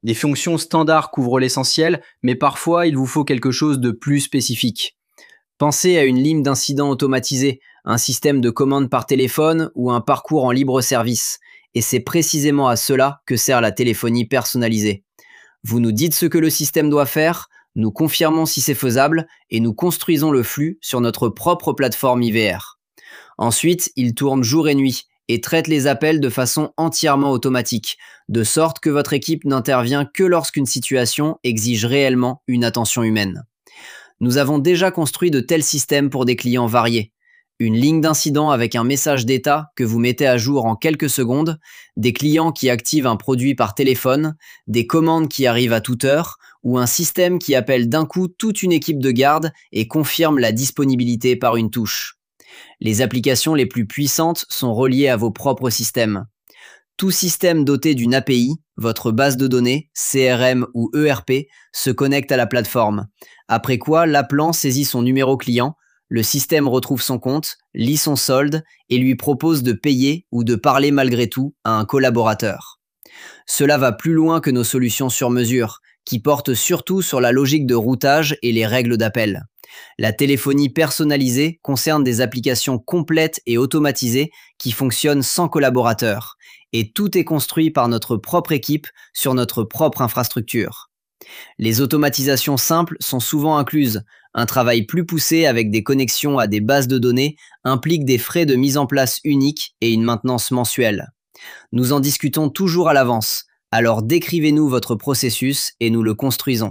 Des fonctions standards couvrent l'essentiel, mais parfois il vous faut quelque chose de plus spécifique. Pensez à une ligne d'incidents automatisée, un système de commande par téléphone ou un parcours en libre service. Et c'est précisément à cela que sert la téléphonie personnalisée. Vous nous dites ce que le système doit faire, nous confirmons si c'est faisable et nous construisons le flux sur notre propre plateforme IVR. Ensuite, il tourne jour et nuit et traite les appels de façon entièrement automatique, de sorte que votre équipe n'intervient que lorsqu'une situation exige réellement une attention humaine. Nous avons déjà construit de tels systèmes pour des clients variés. Une ligne d'incident avec un message d'état que vous mettez à jour en quelques secondes, des clients qui activent un produit par téléphone, des commandes qui arrivent à toute heure, ou un système qui appelle d'un coup toute une équipe de garde et confirme la disponibilité par une touche. Les applications les plus puissantes sont reliées à vos propres systèmes. Tout système doté d'une API, votre base de données, CRM ou ERP, se connecte à la plateforme. Après quoi, l'appelant saisit son numéro client, le système retrouve son compte, lit son solde et lui propose de payer ou de parler malgré tout à un collaborateur. Cela va plus loin que nos solutions sur mesure, qui portent surtout sur la logique de routage et les règles d'appel. La téléphonie personnalisée concerne des applications complètes et automatisées qui fonctionnent sans collaborateur. Et tout est construit par notre propre équipe sur notre propre infrastructure. Les automatisations simples sont souvent incluses. Un travail plus poussé avec des connexions à des bases de données implique des frais de mise en place uniques et une maintenance mensuelle. Nous en discutons toujours à l'avance, alors décrivez-nous votre processus et nous le construisons.